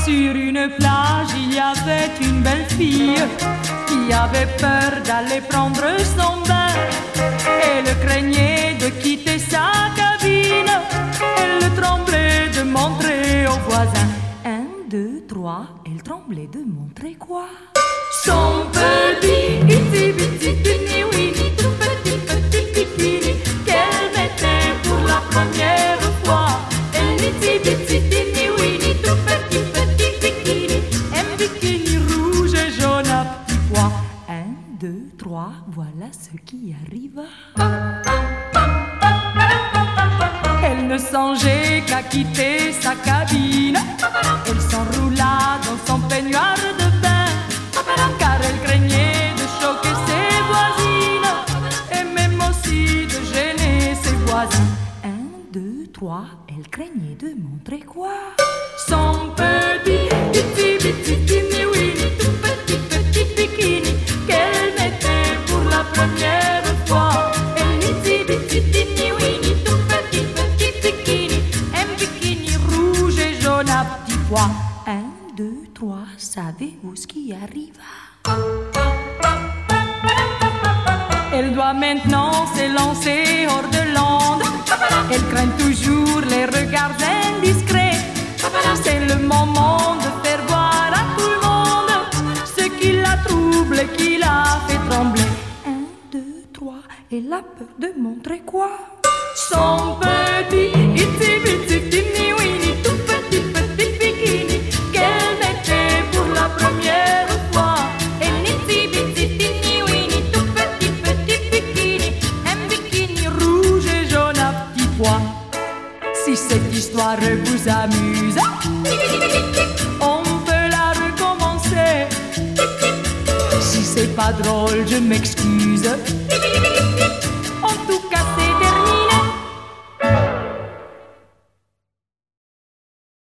Sur une plage, il y avait une belle fille qui avait peur d'aller prendre son bain. Elle craignait de quitter sa cabine. Elle tremblait de montrer aux voisins. 1, 2, 3, elle tremblait de montrer quoi? Son petit itsy bitsy teeny weeny, tout petit petit bikini qu'elle mettait pour la première fois. Elle itsy bitsy teeny weeny, tout petit petit bikini, un bikini rouge et jaune à petits pois. 1, 2, 3, voilà ce qui arriva. Elle ne songeait qu'à quitter sa cabine. Elle s'enroula dans son peignoir de bain, car elle craignait de choquer ses voisines et même aussi de gêner ses voisins. 1, 2, 3, elle craignait de montrer quoi? Son petit itsy bitsy teeny weeny, tout petit petit bikini qu'elle mettait pour la première fois. Elle itsy bitsy teeny weeny, tout petit petit bikini, un bikini rouge et jaune à petits pois. 1, 2, 3, savez-vous ce qui arriva? Elle doit maintenant s'élancer hors de l'onde. Elle craint toujours les regards indiscrets. C'est le moment de faire voir à tout le monde ce qui la trouble et qui la fait trembler. 1, 2, 3, elle a peur de montrer quoi? Son petit itsy bitsy teeny weeny, tout petit petit bikini qu'elle mettait pour la première fois. Elle itsy bitsy teeny weeny, tout petit petit bikini, un bikini rouge et jaune à petits pois. Si cette histoire vous amuse, on peut la recommencer. Si c'est pas drôle, je m'excuse.